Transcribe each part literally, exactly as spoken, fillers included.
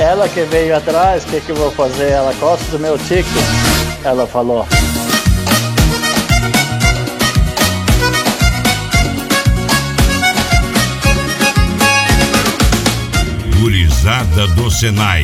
ela que veio atrás, o que que eu vou fazer? Ela gosta do meu ticket, ela falou. Gurizada do Senai.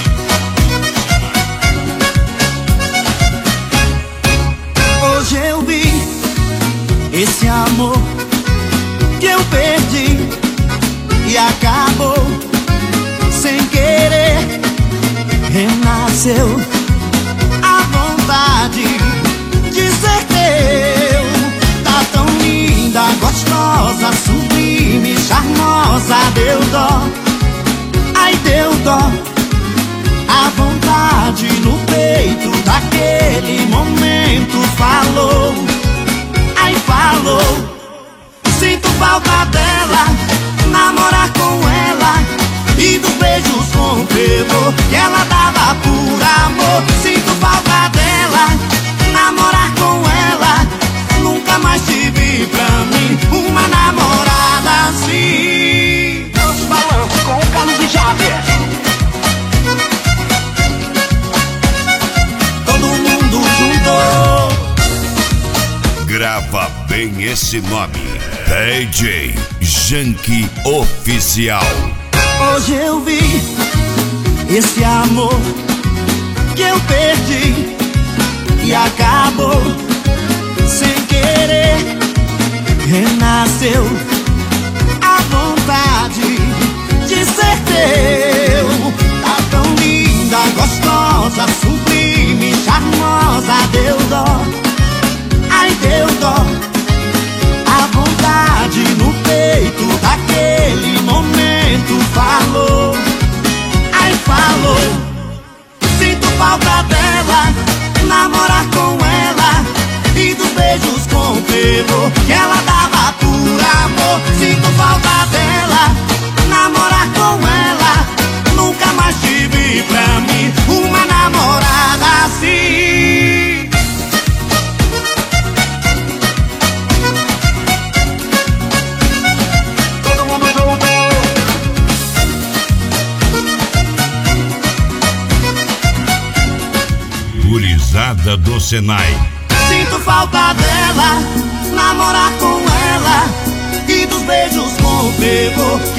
Hoje eu vi esse amor que eu perdi e acabou sem querer. Renasceu a vontade de ser teu. Tá tão linda, gostosa, sublime, charmosa. Deu dó, ai deu dó. A vontade no peito daquele momento falou, ai falou. Sinto falta dela, namorar com ela e dos beijos com fervor que ela dava por amor. Sinto falta dela, namorar com ela. Nunca mais tive pra mim uma namorada assim. Os balanços com o Carlos e Javier. Todo mundo juntou. Grava bem esse nome, D J Janky Oficial. Hoje eu vi esse amor que eu perdi e acabou sem querer. Renasceu a vontade de ser teu. Tá tão linda, gostosa, sublime, charmosa. Deu dó, ai deu dó. A vontade no peito daquele momento falou, ai falou. Sinto falta dela, namorar com ela e dos beijos com fervor que ela dava por amor. Sinto falta dela, namorar com ela. Nunca mais tive pra mim uma namorada assim. Gurizada do Senai. Sinto falta dela, namorar com ela e dos beijos com fervor